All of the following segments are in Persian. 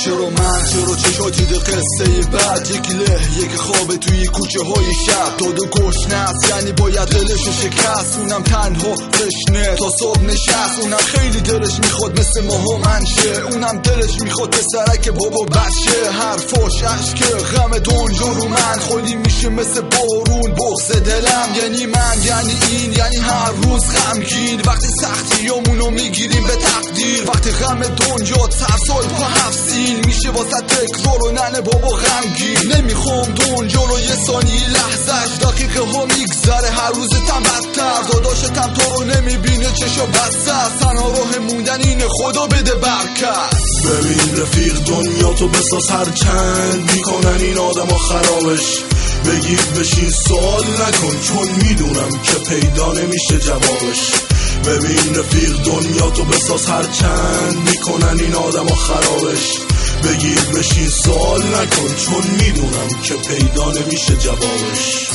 چرا من، چرا چشا دیده قصه بعد، یک له یک خواب توی کوچه های شب، داد و گشنه است یعنی باید دلشو شکست، اونم تنها تشنه تا صبح نشست، اونم خیلی دلش میخواد مثل ماها منشه، اونم دلش میخواد پسرک بابا بچه، حرفاش عشق غم دنیا رو من خالی میشه مثل بارون، بغض دلم یعنی من، یعنی این، یعنی هر روز غمگین، وقتی سختیامونو میگیریم به تقدیر، وقتی غم دنیا ترسای پا حفظین میشه واسه تکرار و ننه بابا غمگین، نمیخوام دنیا رو یه ثانیه لحظهش، دقیقه ها میگذره هر روزتم بدتر، داداشتم تو رو نمیبینه چشا بسته، تنها راه موندن اینه خدا بده برکت. ببین رفیق دنیا تو بساز هر چند میکنن این آدم ها خرابش، بگیر بشین سوال نکن چون میدونم که پیدا نمیشه جوابش. ببین رفیق دنیا تو بساز هر چند میکنن این آدم ها خرابش، بگیر بشین سوال نکن چون میدونم که پیدا نمیشه جوابش.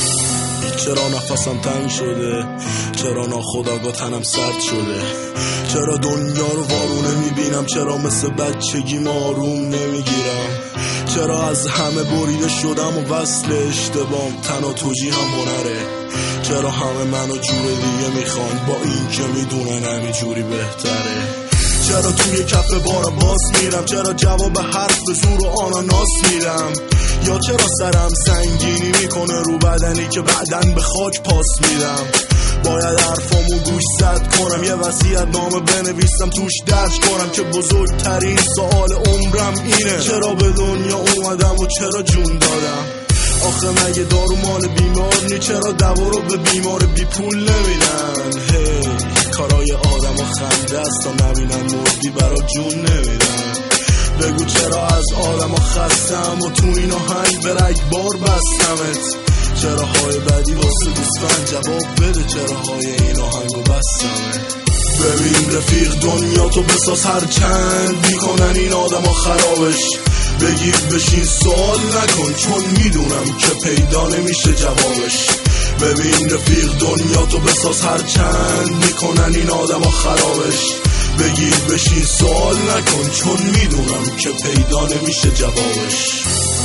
چرا نفسم تنگ شده، چرا ناخودآگاه تنم سرد شده، چرا دنیا رو وارونه میبینم، چرا مثل بچگیم آروم نمیگیرم، چرا از همه بریده شدم و وصل اشتباهم تنها توجیه هم هنره، چرا همه منو جور دیگه میخوان با این که میدونن همینجوری بهتره، چرا توی کف بارا باز میرم، چرا جواب حرف به زور و آناناس میرم، یا چرا سرم سنگینی میکنه رو بدنی که بعدن به خاک پاس میدم. باید حرفامو گوش زد کنم، یه وصیت نامه بنویسم توش درج کنم که بزرگترین سوال عمرم اینه، چرا به دنیا اومدم و چرا جون دادم. آخه مگه دارو مال بیمار نی، چرا دوا رو به بیمار بی پول نمیدن. کارای آدم و خنده است تا نبینن مردی برا جون نمیدن. بگو چرا از آدم ها خستم و تو این آهنگ به رگبار بستمت، چرا های بدی واسه دوستان جواب بده، چرا های این آهنگو بستمت. ببین رفیق دنیا تو بساز هر چند میکنن این آدم ها خرابش، بگیر بشین سوال نکن چون میدونم که پیدا نمیشه جوابش. ببین رفیق دنیا تو بساز هر چند میکنن این آدم ها خرابش، بگیر بشین سوال نکن چون میدونم که پیدا نمیشه جوابش.